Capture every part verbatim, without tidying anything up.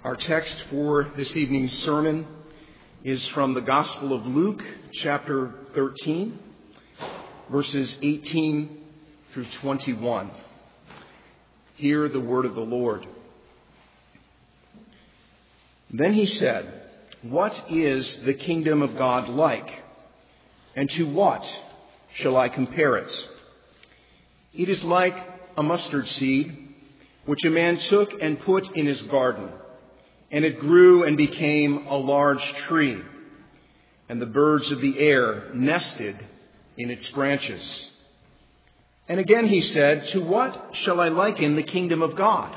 Our text for this evening's sermon is from the Gospel of Luke, chapter thirteen, verses eighteen through twenty-one. Hear the word of the Lord. Then he said, "What is the kingdom of God like? And to what shall I compare it? It is like a mustard seed, which a man took and put in his garden. And it grew and became a large tree, and the birds of the air nested in its branches." And again he said, "To what shall I liken the kingdom of God?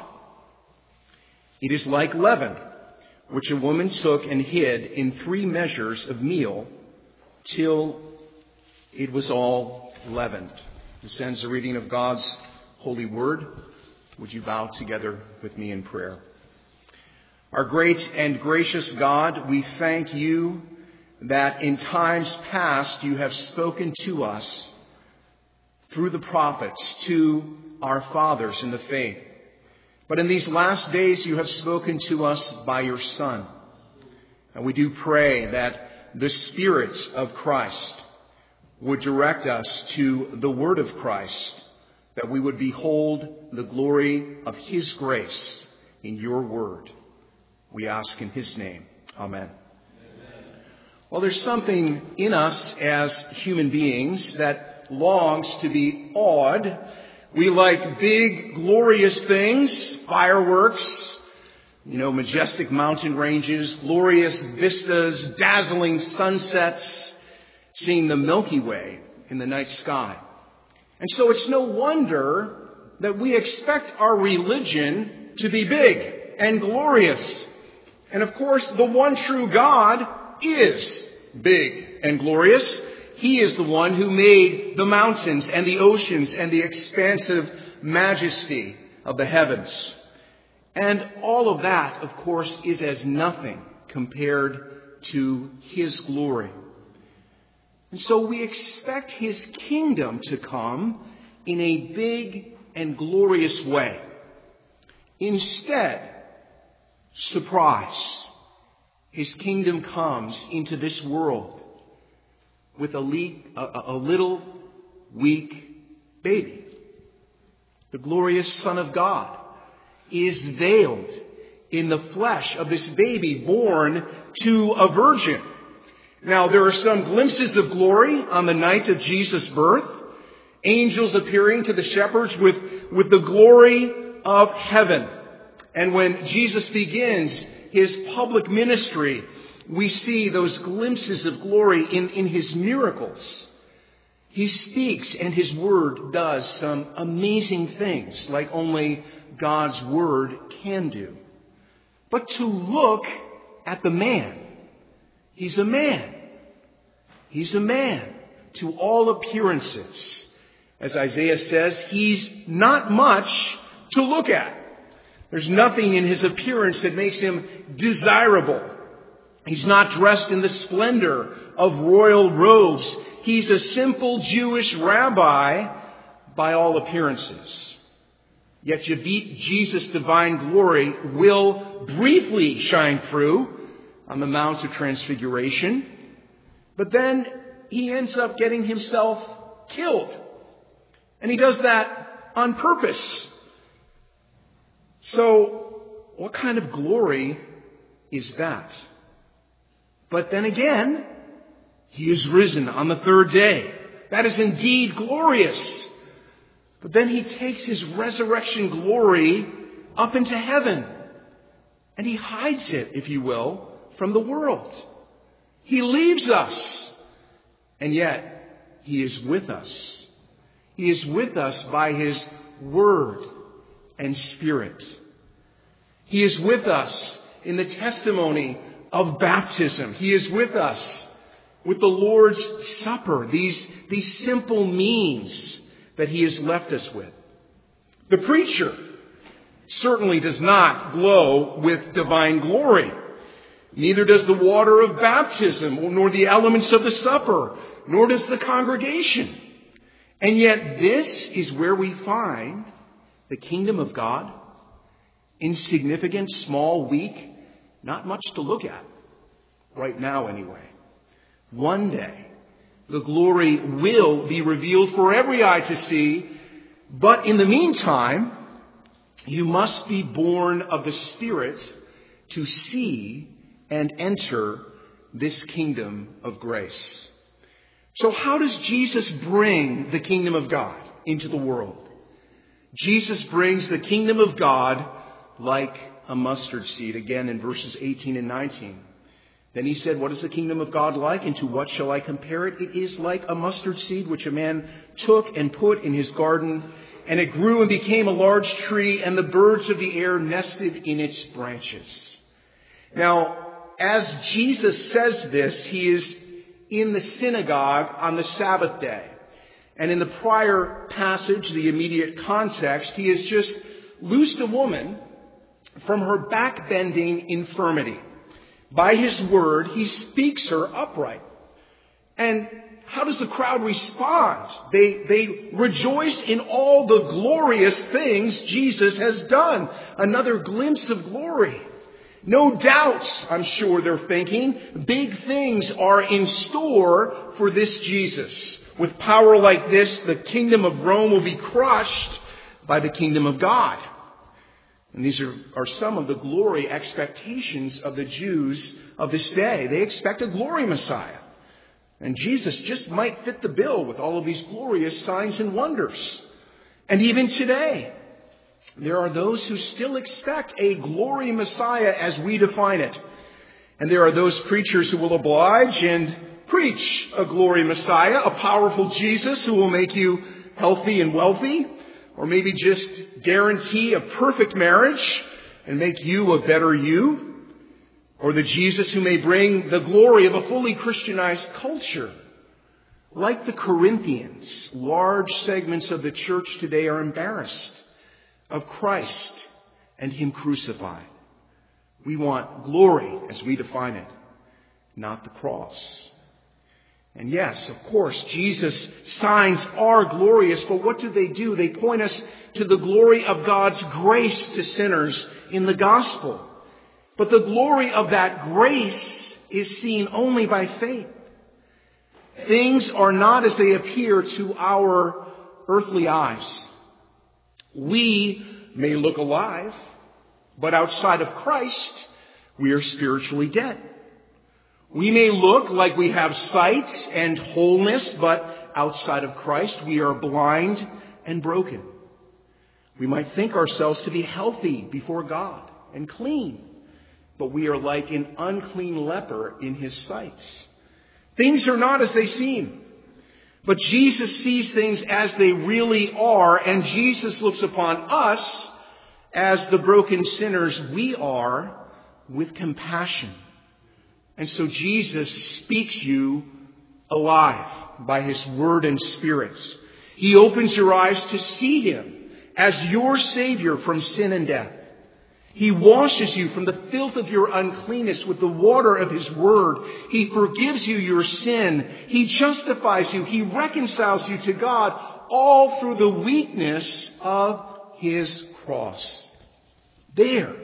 It is like leaven, which a woman took and hid in three measures of meal till it was all leavened." This ends the reading of God's holy word. Would you bow together with me in prayer? Our great and gracious God, we thank you that in times past you have spoken to us through the prophets, to our fathers in the faith. But in these last days you have spoken to us by your Son. And we do pray that the Spirit of Christ would direct us to the word of Christ, that we would behold the glory of his grace in your word. We ask in his name. Amen. Amen. Well, there's something in us as human beings that longs to be awed. We like big, glorious things, fireworks, you know, majestic mountain ranges, glorious vistas, dazzling sunsets, seeing the Milky Way in the night sky. And so it's no wonder that we expect our religion to be big and glorious. And of course, the one true God is big and glorious. He is the one who made the mountains and the oceans and the expansive majesty of the heavens. And all of that, of course, is as nothing compared to his glory. And so we expect his kingdom to come in a big and glorious way. Instead, surprise, his kingdom comes into this world with a, le- a, a little weak baby. The glorious Son of God is veiled in the flesh of this baby born to a virgin. Now, there are some glimpses of glory on the night of Jesus' birth. Angels appearing to the shepherds with, with the glory of heaven. And when Jesus begins his public ministry, we see those glimpses of glory in, in his miracles. He speaks and his word does some amazing things like only God's word can do. But to look at the man, he's a man. He's a man to all appearances. As Isaiah says, he's not much to look at. There's nothing in his appearance that makes him desirable. He's not dressed in the splendor of royal robes. He's a simple Jewish rabbi by all appearances. Yet Jesus' divine glory will briefly shine through on the Mount of Transfiguration. But then he ends up getting himself killed. And he does that on purpose. So, what kind of glory is that? But then again, he is risen on the third day. That is indeed glorious. But then he takes his resurrection glory up into heaven. And he hides it, if you will, from the world. He leaves us. And yet, he is with us. He is with us by his word and Spirit. He is with us in the testimony of baptism. He is with us with the Lord's Supper, these, these simple means that he has left us with. The preacher certainly does not glow with divine glory. Neither does the water of baptism, nor the elements of the supper, nor does the congregation. And yet this is where we find the kingdom of God, insignificant, small, weak, Not much to look at. Right now, anyway. One day, the glory will be revealed for every eye to see. But in the meantime, you must be born of the Spirit to see and enter this kingdom of grace. So how does Jesus bring the kingdom of God into the world? Jesus brings the kingdom of God like a mustard seed, again in verses eighteen and nineteen. Then he said, what is the kingdom of God like, and to what shall I compare it? It is like a mustard seed which a man took and put in his garden, and it grew and became a large tree, and the birds of the air nested in its branches. Now, as Jesus says this, he is in the synagogue on the Sabbath day. And in the prior passage, the immediate context, he has just loosed a woman from her back-bending infirmity. By his word, he speaks her upright. And how does the crowd respond? They, they rejoice in all the glorious things Jesus has done. Another glimpse of glory. No doubt, I'm sure they're thinking, big things are in store for this Jesus. With power like this, the kingdom of Rome will be crushed by the kingdom of God. And these are, are some of the glory expectations of the Jews of this day. They expect a glory Messiah. And Jesus just might fit the bill with all of these glorious signs and wonders. And even today, there are those who still expect a glory Messiah as we define it. And there are those preachers who will oblige and preach a glory Messiah, a powerful Jesus who will make you healthy and wealthy, or maybe just guarantee a perfect marriage and make you a better you, or the Jesus who may bring the glory of a fully Christianized culture. Like the Corinthians, large segments of the church today are embarrassed of Christ and Him crucified. We want glory as we define it, not the cross. And yes, of course, Jesus' signs are glorious, but what do they do? They point us to the glory of God's grace to sinners in the gospel. But the glory of that grace is seen only by faith. Things are not as they appear to our earthly eyes. We may look alive, but outside of Christ, we are spiritually dead. We may look like we have sight and wholeness, but outside of Christ, we are blind and broken. We might think ourselves to be healthy before God and clean, but we are like an unclean leper in His sight. Things are not as they seem, but Jesus sees things as they really are, and Jesus looks upon us as the broken sinners we are with compassion. And so Jesus speaks you alive by His word and Spirit. He opens your eyes to see Him as your Savior from sin and death. He washes you from the filth of your uncleanness with the water of His word. He forgives you your sin. He justifies you. He reconciles you to God, all through the weakness of His cross. There.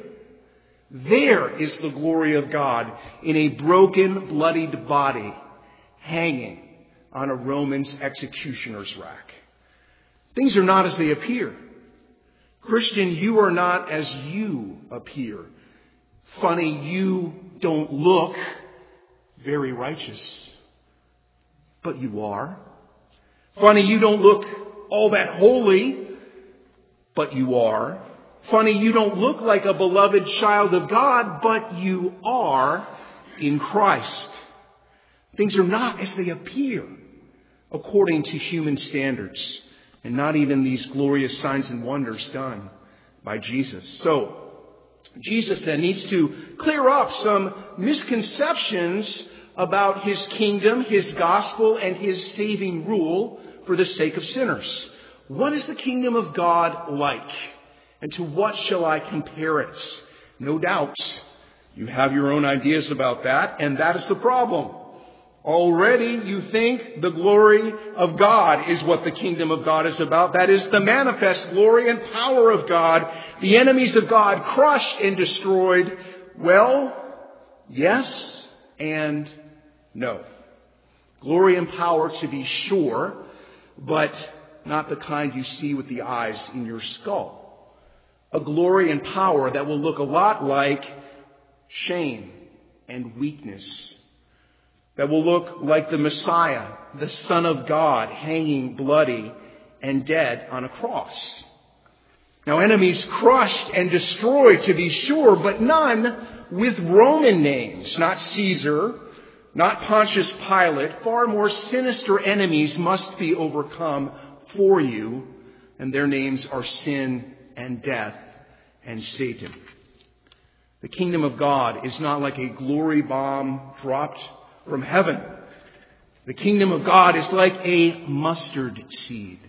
There is the glory of God in a broken, bloodied body hanging on a Roman's executioner's rack. Things are not as they appear. Christian, you are not as you appear. Funny, you don't look very righteous, but you are. Funny, you don't look all that holy, but you are. Funny, you don't look like a beloved child of God, but you are in Christ. Things are not as they appear according to human standards, and not even these glorious signs and wonders done by Jesus. So, Jesus then needs to clear up some misconceptions about His kingdom, His gospel, and His saving rule for the sake of sinners. What is the kingdom of God like? And to what shall I compare it? No doubt, you have your own ideas about that, and that is the problem. Already you think the glory of God is what the kingdom of God is about. That is the manifest glory and power of God, the enemies of God crushed and destroyed. Well, Yes and no. Glory and power, to be sure, but not the kind you see with the eyes in your skull. A glory and power that will look a lot like shame and weakness. That will look like the Messiah, the Son of God, hanging bloody and dead on a cross. Now, enemies crushed and destroyed, to be sure, but none with Roman names. Not Caesar, not Pontius Pilate. Far more sinister enemies must be overcome for you, and their names are sin and death and Satan. The kingdom of God is not like a glory bomb dropped from heaven. The kingdom of God is like a mustard seed.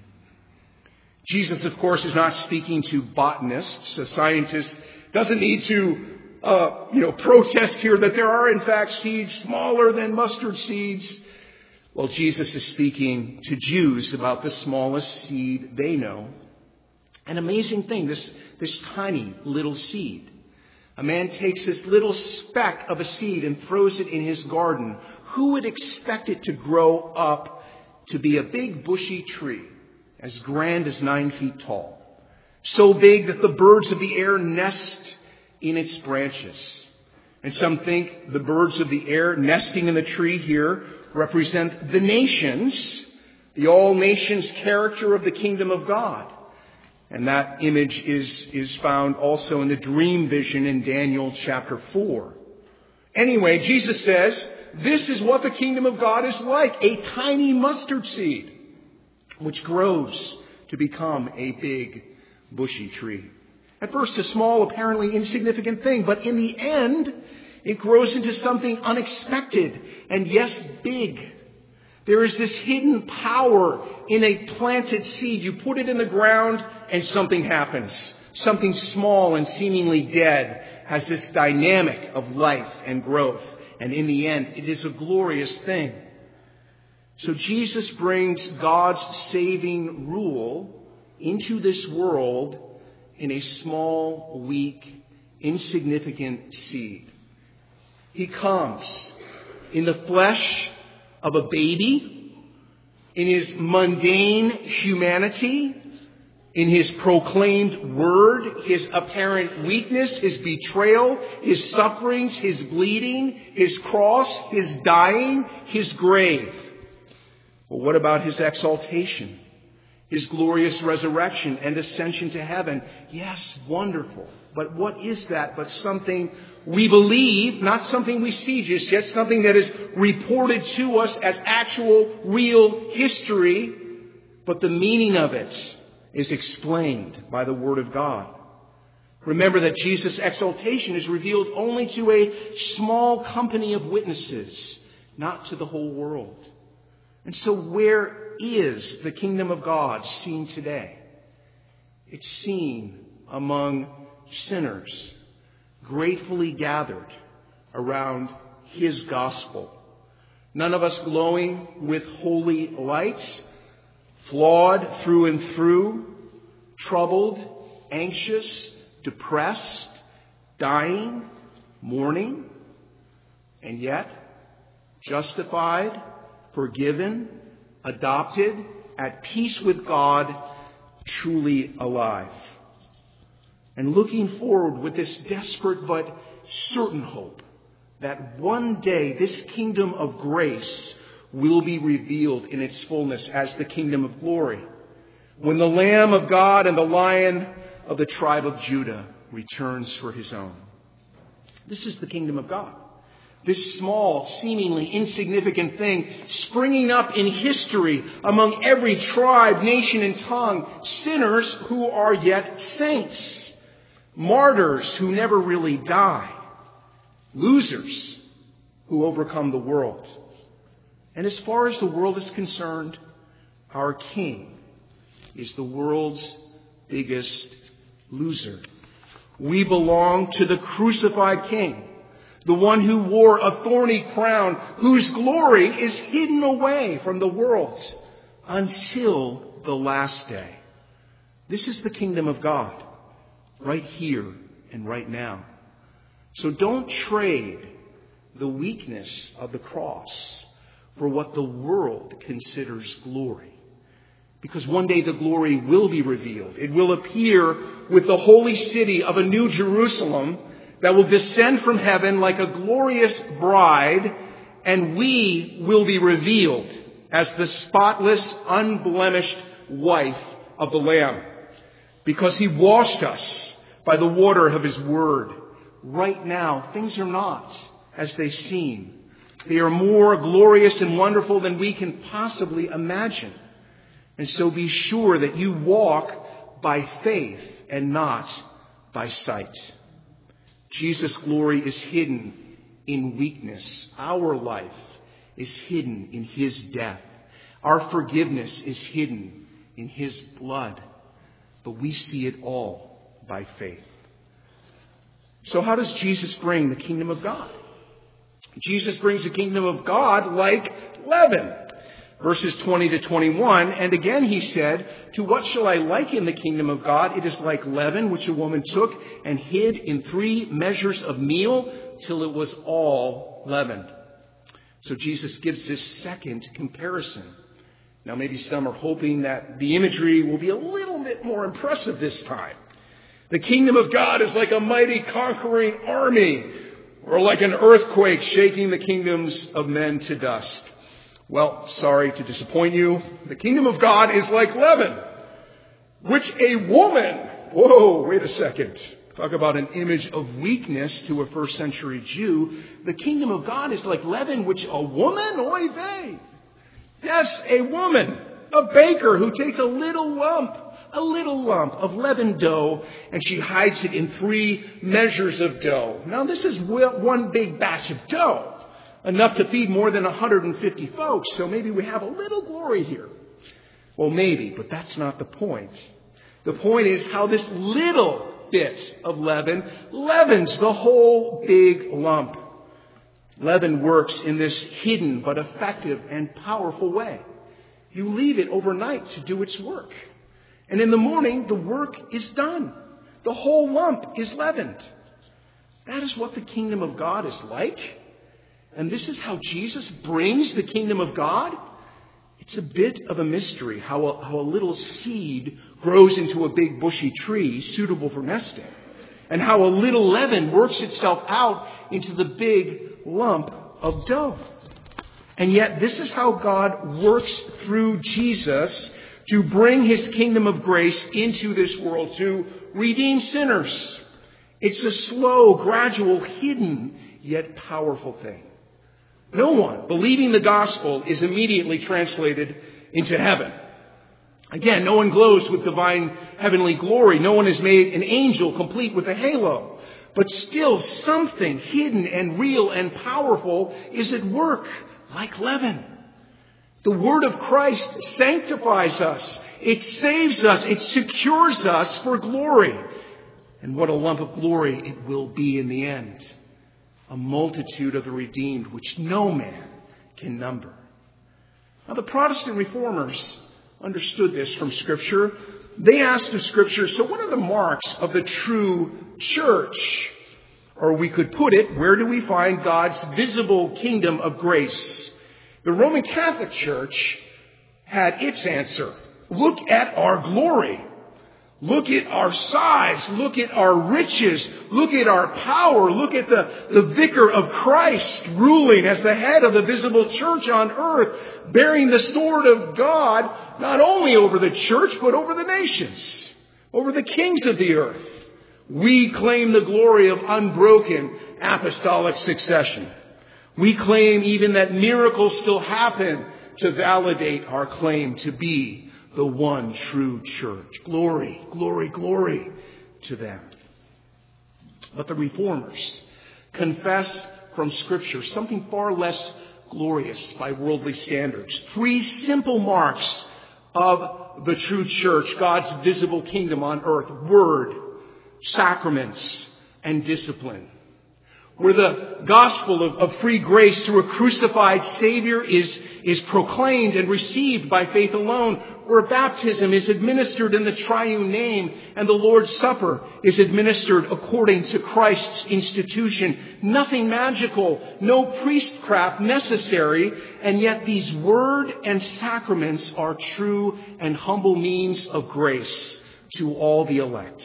Jesus, of course, is not speaking to botanists. A scientist doesn't need to, uh, you know, protest here that there are, in fact, seeds smaller than mustard seeds. Well, Jesus is speaking to Jews about the smallest seed they know. An amazing thing, this, this tiny little seed. A man takes this little speck of a seed and throws it in his garden. Who would expect it to grow up to be a big bushy tree, as grand as nine feet tall, so big that the birds of the air nest in its branches? And some think the birds of the air nesting in the tree here represent the nations, the all nations character of the kingdom of God. And that image is, is found also in the dream vision in Daniel chapter four. Anyway, Jesus says, this is what the kingdom of God is like, a tiny mustard seed, which grows to become a big, bushy tree. At first, a small, apparently insignificant thing, but in the end, it grows into something unexpected and, yes, big. There is this hidden power in a planted seed. You put it in the ground and something happens. Something small and seemingly dead has this dynamic of life and growth. And in the end, it is a glorious thing. So Jesus brings God's saving rule into this world in a small, weak, insignificant seed. He comes in the flesh of a baby, in his mundane humanity, in his proclaimed word, his apparent weakness, his betrayal, his sufferings, his bleeding, his cross, his dying, his grave. Well, what about his exaltation, his glorious resurrection and ascension to heaven? Yes, wonderful. But what is that but something we believe, not something we see just yet, something that is reported to us as actual, real history, but the meaning of it is explained by the Word of God. Remember that Jesus' exaltation is revealed only to a small company of witnesses, not to the whole world. And so where is the kingdom of God seen today? It's seen among sinners, gratefully gathered around his gospel. None of us glowing with holy lights, flawed through and through, troubled, anxious, depressed, dying, mourning, and yet justified, forgiven, adopted, at peace with God, truly alive. And looking forward with this desperate but certain hope that one day this kingdom of grace will be revealed in its fullness as the kingdom of glory, when the Lamb of God and the Lion of the tribe of Judah returns for his own. This is the kingdom of God. This small, seemingly insignificant thing springing up in history among every tribe, nation, and tongue. Sinners who are yet saints. Martyrs who never really die. Losers who overcome the world. And as far as the world is concerned, our King is the world's biggest loser. We belong to the crucified King, the one who wore a thorny crown, whose glory is hidden away from the world until the last day. This is the kingdom of God, right here and right now. So don't trade the weakness of the cross for what the world considers glory. Because one day the glory will be revealed. It will appear with the holy city of a new Jerusalem that will descend from heaven like a glorious bride, and we will be revealed as the spotless, unblemished wife of the Lamb. Because he washed us by the water of his word. Right now, things are not as they seem. They are more glorious and wonderful than we can possibly imagine. And so be sure that you walk by faith and not by sight. Jesus' glory is hidden in weakness. Our life is hidden in his death. Our forgiveness is hidden in his blood. But we see it all by faith. So how does Jesus bring the kingdom of God? Jesus brings the kingdom of God like leaven. Verses twenty to twenty-one, and again he said, to what shall I liken the kingdom of God? It is like leaven, which a woman took and hid in three measures of meal till it was all leavened. So Jesus gives this second comparison. Now maybe some are hoping that the imagery will be a little bit more impressive this time. The kingdom of God is like a mighty conquering army, or like an earthquake shaking the kingdoms of men to dust. Well, sorry to disappoint you. The kingdom of God is like leaven, which a woman... Whoa, wait a second. Talk about an image of weakness to a first century Jew. The kingdom of God is like leaven, which a woman... Oy vey. Yes, a woman, a baker who takes a little lump, a little lump of leavened dough, and she hides it in three measures of dough. Now, this is one big batch of dough. Enough to feed more than one hundred fifty folks, so maybe we have a little glory here. Well, maybe, but that's not the point. The point is how this little bit of leaven leavens the whole big lump. Leaven works in this hidden but effective and powerful way. You leave it overnight to do its work. And in the morning, the work is done. The whole lump is leavened. That is what the kingdom of God is like. And this is how Jesus brings the kingdom of God. It's a bit of a mystery how a, how a little seed grows into a big bushy tree suitable for nesting. And how a little leaven works itself out into the big lump of dough. And yet this is how God works through Jesus to bring his kingdom of grace into this world, to redeem sinners. It's a slow, gradual, hidden, yet powerful thing. No one believing the gospel is immediately translated into heaven. Again, no one glows with divine heavenly glory. No one is made an angel complete with a halo. But still something hidden and real and powerful is at work, like leaven. The word of Christ sanctifies us. It saves us. It secures us for glory. And what a lump of glory it will be in the end. A multitude of the redeemed, which no man can number. Now, the Protestant reformers understood this from Scripture. They asked of Scripture, so what are the marks of the true church? Or we could put it, where do we find God's visible kingdom of grace? The Roman Catholic Church had its answer. Look at our glory. Look at our size. Look at our riches. Look at our power. Look at the, the vicar of Christ ruling as the head of the visible church on earth, bearing the sword of God, not only over the church, but over the nations, over the kings of the earth. We claim the glory of unbroken apostolic succession. We claim even that miracles still happen to validate our claim to be the one true church. Glory, glory, glory to them. But the reformers confess from Scripture something far less glorious by worldly standards. Three simple marks of the true church, God's visible kingdom on earth: word, sacraments, and discipline. where the gospel of, of free grace through a crucified Savior is, is proclaimed and received by faith alone, where baptism is administered in the triune name and the Lord's Supper is administered according to Christ's institution. Nothing magical, no priestcraft necessary, and yet these word and sacraments are true and humble means of grace to all the elect.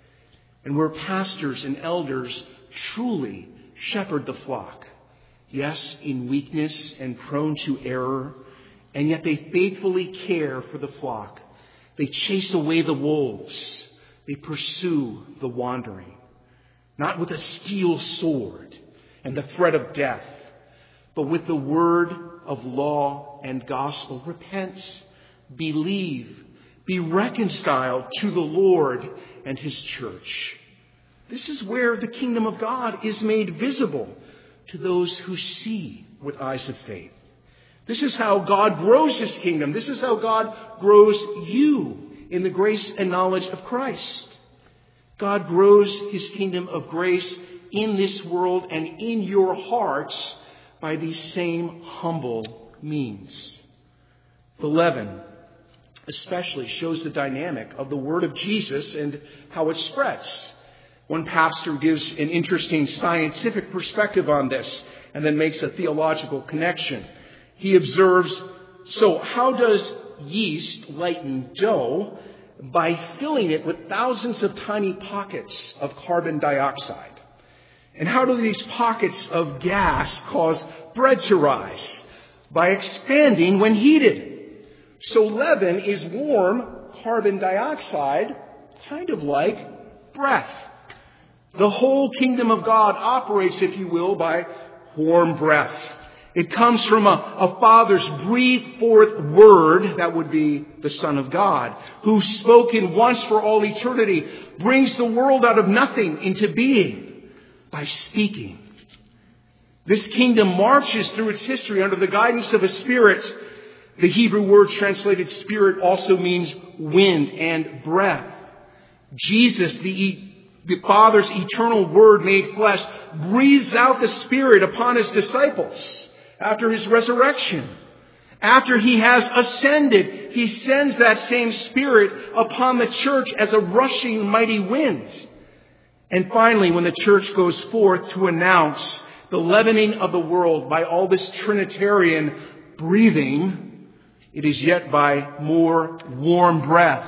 And where pastors and elders truly shepherd the flock, yes, in weakness and prone to error, and yet they faithfully care for the flock. They chase away the wolves. They pursue the wandering, not with a steel sword and the threat of death, but with the word of law and gospel. Repent, believe, be reconciled to the Lord and His church. This is where the kingdom of God is made visible to those who see with eyes of faith. This is how God grows His kingdom. This is how God grows you in the grace and knowledge of Christ. God grows His kingdom of grace in this world and in your hearts by these same humble means. The leaven especially shows the dynamic of the word of Jesus and how it spreads. One pastor gives an interesting scientific perspective on this and then makes a theological connection. He observes, so how does yeast lighten dough? By filling it with thousands of tiny pockets of carbon dioxide. And how do these pockets of gas cause bread to rise? By expanding when heated. So leaven is warm carbon dioxide, kind of like breath. The whole kingdom of God operates, if you will, by warm breath. It comes from a, a Father's breathed forth word, that would be the Son of God, who spoken once for all eternity, brings the world out of nothing into being by speaking. This kingdom marches through its history under the guidance of a Spirit. The Hebrew word translated Spirit also means wind and breath. Jesus, the The Father's eternal Word made flesh, breathes out the Spirit upon His disciples after His resurrection. After He has ascended, He sends that same Spirit upon the church as a rushing mighty wind. And finally, when the church goes forth to announce the leavening of the world by all this Trinitarian breathing, it is yet by more warm breath,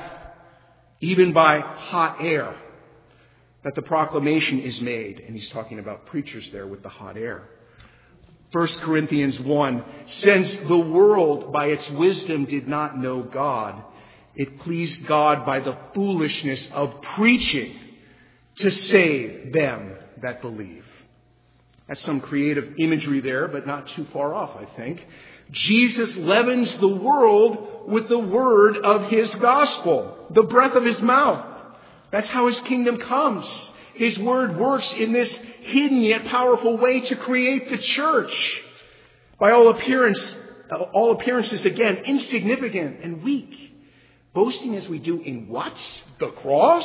even by hot air, that the proclamation is made. And he's talking about preachers there with the hot air. First Corinthians one, since the world by its wisdom did not know God, it pleased God by the foolishness of preaching to save them that believe. That's some creative imagery there, but not too far off, I think. Jesus leavens the world with the word of His gospel, the breath of His mouth. That's how His kingdom comes. His word works in this hidden yet powerful way to create the church. By all appearance, all appearances, again, insignificant and weak. Boasting as we do in what? The cross?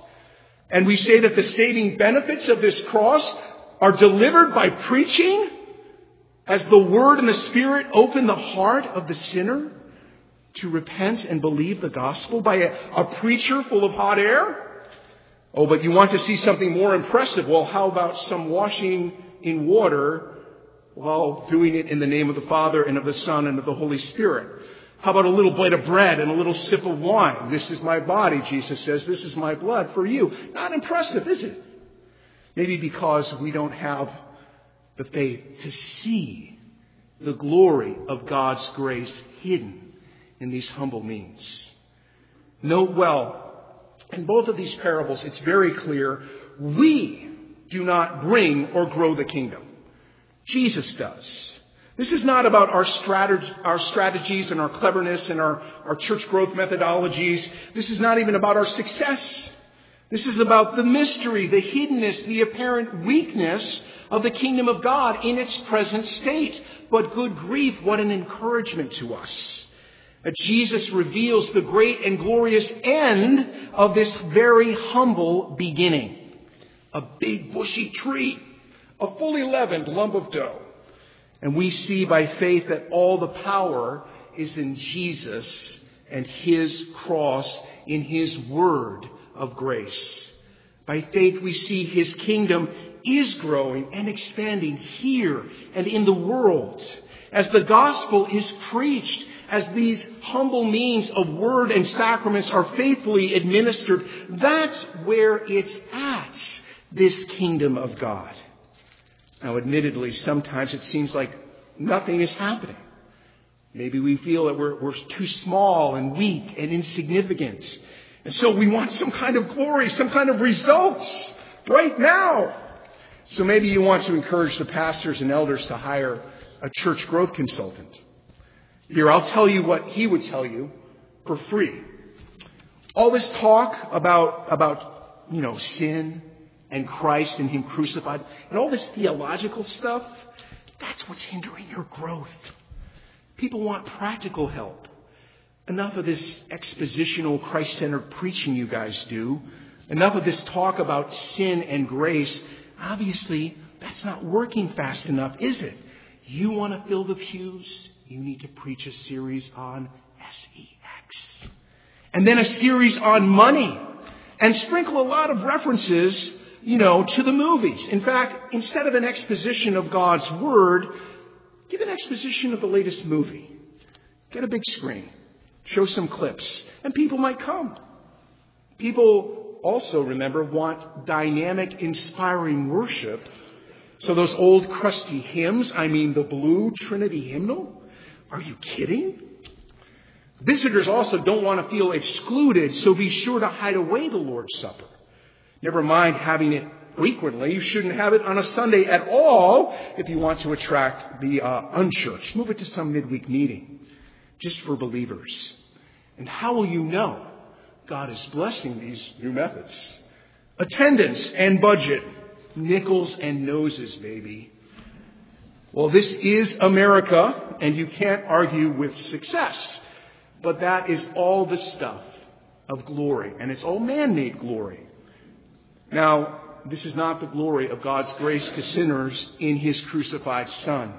And we say that the saving benefits of this cross are delivered by preaching as the Word and the Spirit open the heart of the sinner to repent and believe the gospel by a, a preacher full of hot air. Oh, but you want to see something more impressive. Well, how about some washing in water while doing it in the name of the Father and of the Son and of the Holy Spirit? How about a little bite of bread and a little sip of wine? This is my body, Jesus says. This is my blood for you. Not impressive, is it? Maybe because we don't have the faith to see the glory of God's grace hidden in these humble means. Note well, in both of these parables, it's very clear, we do not bring or grow the kingdom. Jesus does. This is not about our, strateg- our strategies and our cleverness and our, our church growth methodologies. This is not even about our success. This is about the mystery, the hiddenness, the apparent weakness of the kingdom of God in its present state. But good grief, what an encouragement to us. That Jesus reveals the great and glorious end of this very humble beginning. A big bushy tree, a fully leavened lump of dough. And we see by faith that all the power is in Jesus and his cross, in his word of grace. By faith we see his kingdom is growing and expanding here and in the world. As the gospel is preached, as these humble means of word and sacraments are faithfully administered, that's where it's at, this kingdom of God. Now, admittedly, sometimes it seems like nothing is happening. Maybe we feel that we're, we're too small and weak and insignificant. And so we want some kind of glory, some kind of results right now. So maybe you want to encourage the pastors and elders to hire a church growth consultant. Here, I'll tell you what he would tell you for free. All this talk about, about, you know, sin and Christ and him crucified and all this theological stuff, that's what's hindering your growth. People want practical help. Enough of this expositional, Christ-centered preaching you guys do. Enough of this talk about sin and grace. Obviously, that's not working fast enough, is it? You want to fill the pews? You need to preach a series on S E X. And then a series on money. And sprinkle a lot of references, you know, to the movies. In fact, instead of an exposition of God's Word, give an exposition of the latest movie. Get a big screen. Show some clips. And people might come. People also, remember, want dynamic, inspiring worship. So those old crusty hymns, I mean the blue Trinity hymnal, are you kidding? Visitors also don't want to feel excluded, so be sure to hide away the Lord's Supper. Never mind having it frequently. You shouldn't have it on a Sunday at all if you want to attract the uh, unchurched. Move it to some midweek meeting just for believers. And how will you know God is blessing these new methods? Attendance and budget. Nickels and noses, baby. Well, this is America, and you can't argue with success. But that is all the stuff of glory, and it's all man-made glory. Now, this is not the glory of God's grace to sinners in his crucified Son.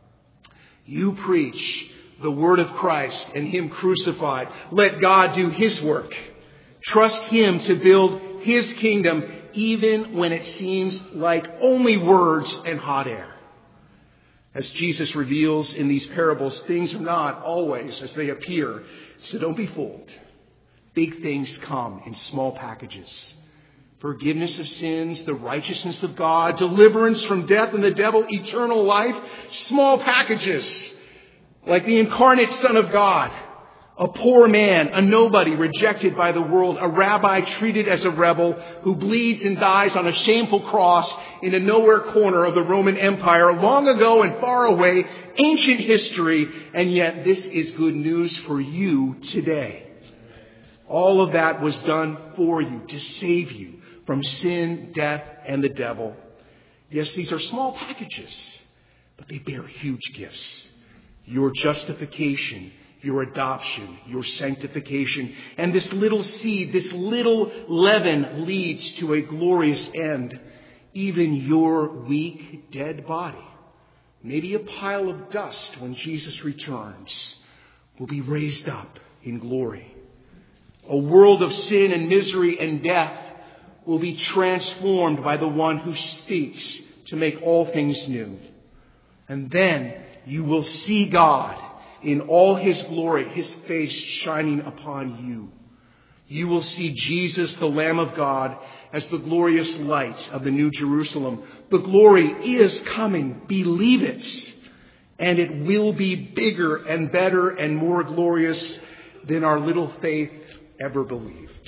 You preach the word of Christ and him crucified. Let God do his work. Trust him to build his kingdom even when it seems like only words and hot air. As Jesus reveals in these parables, things are not always as they appear. So don't be fooled. Big things come in small packages. Forgiveness of sins, the righteousness of God, deliverance from death and the devil, eternal life. Small packages. Like the incarnate Son of God. A poor man, a nobody rejected by the world, a rabbi treated as a rebel who bleeds and dies on a shameful cross in a nowhere corner of the Roman Empire, long ago and far away, ancient history, and yet this is good news for you today. All of that was done for you, to save you from sin, death, and the devil. Yes, these are small packages, but they bear huge gifts. Your justification, your adoption, your sanctification. And this little seed, this little leaven leads to a glorious end. Even your weak, dead body, maybe a pile of dust when Jesus returns, will be raised up in glory. A world of sin and misery and death will be transformed by the one who speaks to make all things new. And then you will see God in all his glory, his face shining upon you. You will see Jesus, the Lamb of God, as the glorious light of the New Jerusalem. The glory is coming. Believe it. And it will be bigger and better and more glorious than our little faith ever believed.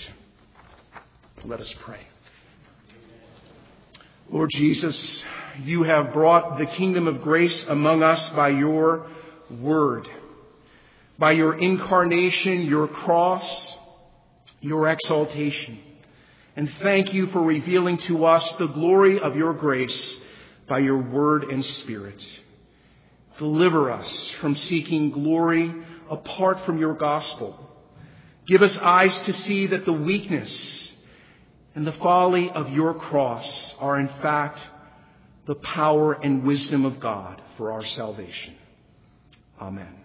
Let us pray. Lord Jesus, you have brought the kingdom of grace among us by your word. By your incarnation, your cross, your exaltation. And thank you for revealing to us the glory of your grace by your word and spirit. Deliver us from seeking glory apart from your gospel. Give us eyes to see that the weakness and the folly of your cross are in fact the power and wisdom of God for our salvation. Amen.